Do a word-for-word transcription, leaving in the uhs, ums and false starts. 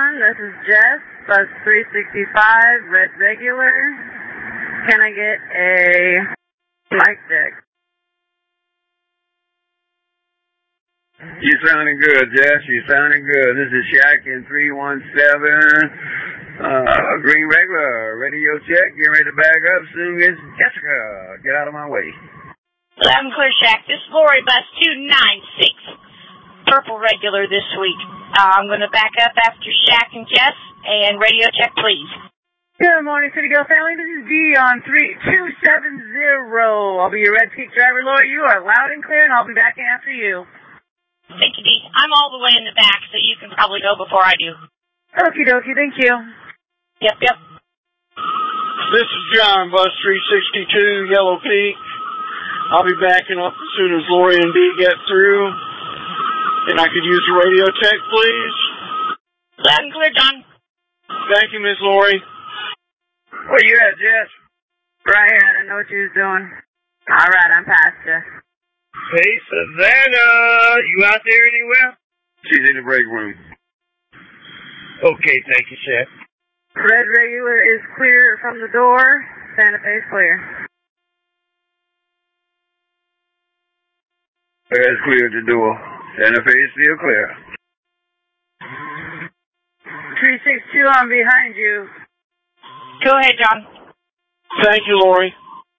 John. This is Jess, bus three sixty-five, red regular. Can I get a mic check? You're sounding good, Jess. You're sounding good. This is Shaq in three one seven. Uh, green regular. Radio check. Get ready to back up. Soon as Jessica. Get out of my way. Loud and clear, Shaq. This is Lori, bus two nine six. Purple regular this week. Uh, I'm going to back up after Shaq and Jess. And radio check, please. Good morning, City Girl family. This is Dee on three two seven zero. I'll be your red peak driver, Lori. You are loud and clear, and I'll be back after you. Thank you, Dee. I'm all the way in the back, so you can probably go before I do. Okie dokie, thank you. Yep, yep. This is John, bus three sixty-two, Yellow Peak. I'll be backing up as soon as Lori and Dee get through. And I could use the radio tech, please. Loud and clear, John. Thank you, Miss Lori. Where you at, Jess? Right here, I didn't know what you was doing. All right, I'm past you. Hey, Savannah. You out there anywhere? She's in the break room. Okay, thank you, Chef. Red regular is clear from the door. Santa Fe's clear. It's clear at the door. Santa Fe is still clear. three six two, I'm behind you. Go ahead, John. Thank you, Lori.